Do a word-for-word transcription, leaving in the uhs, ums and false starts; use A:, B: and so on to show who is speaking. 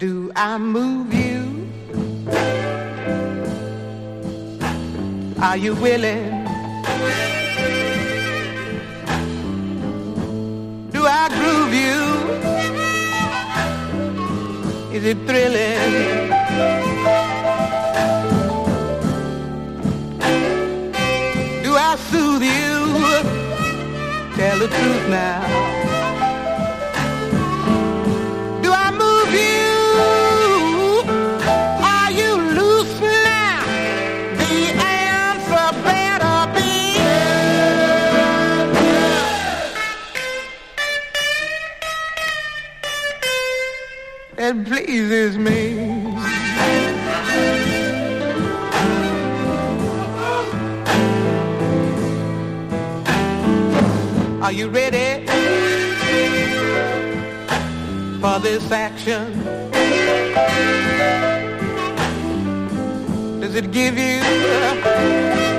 A: Do I move you? Are you willing? Do I groove you? Is it thrilling? Do I soothe you? Tell the truth now. Do I move you? Are you loose now? The answer better be. It pleases me. Are you ready for this action? Does it give you